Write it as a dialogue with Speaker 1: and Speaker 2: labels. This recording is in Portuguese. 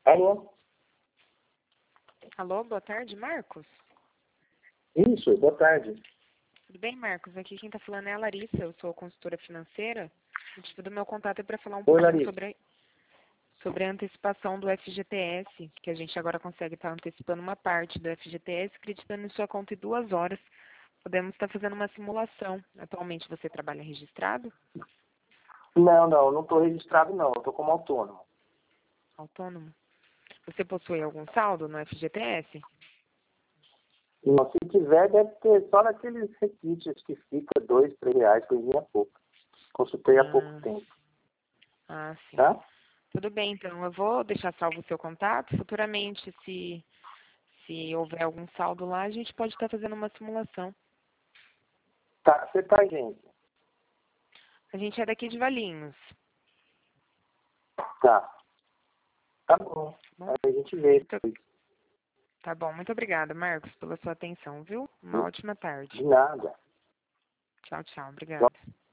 Speaker 1: Alô?
Speaker 2: Alô, boa tarde, Marcos?
Speaker 1: Isso, boa tarde.
Speaker 2: Tudo bem, Marcos? Aqui quem está falando é a Larissa, eu sou consultora financeira. O motivo do meu contato é para falar um
Speaker 1: Oi,
Speaker 2: pouquinho
Speaker 1: Larissa.
Speaker 2: sobre a antecipação do FGTS, que a gente agora consegue estar antecipando uma parte do FGTS, acreditando em sua conta em 2 horas. Podemos estar fazendo uma simulação. Atualmente você trabalha registrado?
Speaker 1: Não estou registrado não, eu estou como autônomo.
Speaker 2: Autônomo? Você possui algum saldo no FGTS?
Speaker 1: Não, se tiver, deve ter só naqueles requisitos que fica R$2, R$3, coisinha pouca. Consultei há pouco tempo,
Speaker 2: Ah, sim.
Speaker 1: tá?
Speaker 2: Tudo bem, então. Eu vou deixar salvo o seu contato. Futuramente, se houver algum saldo lá, a gente pode estar fazendo uma simulação.
Speaker 1: Tá, você tá, gente?
Speaker 2: A gente é daqui de Valinhos.
Speaker 1: Tá. Tá bom.
Speaker 2: Bom,
Speaker 1: Aí a gente vê.
Speaker 2: tá bom. Muito obrigada, Marcos, pela sua atenção, viu? Uma ótima tarde.
Speaker 1: De nada.
Speaker 2: Tchau, tchau. Obrigada.